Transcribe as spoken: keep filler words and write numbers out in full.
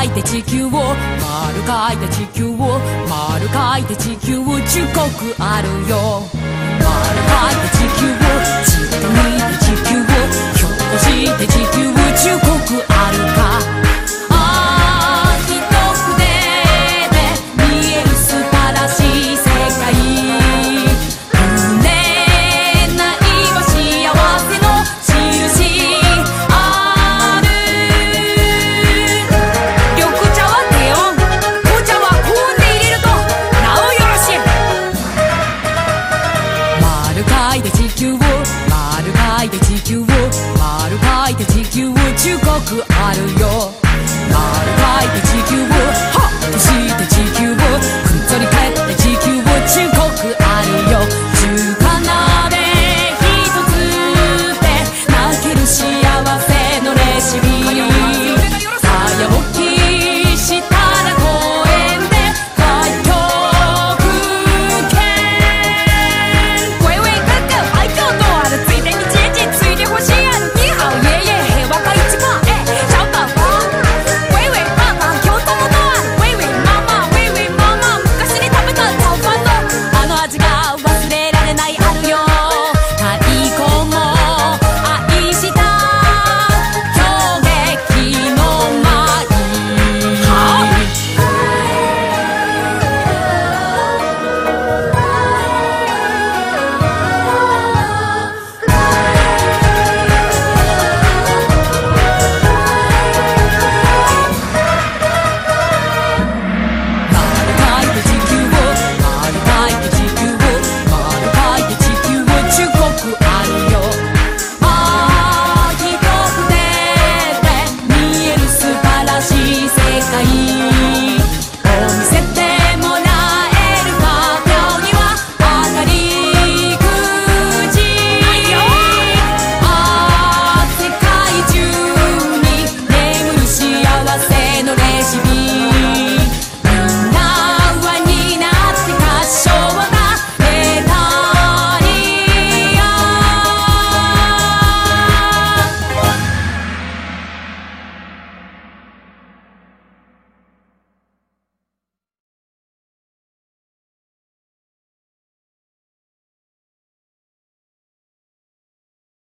いて地球を丸書いて地球を丸書いて地球をじゅっこくあるよ。丸書いて地球をじっと見て地球をひょっとして地球をじゅっこくあるか。ああ一筆で見える素晴らしい世界。触れないは幸せの印ある。緑茶は低温、紅茶は高温で入れるとなおよろしい。丸書いて地球を丸書いて地球を丸書いて地球をじゅっこくあるよ。丸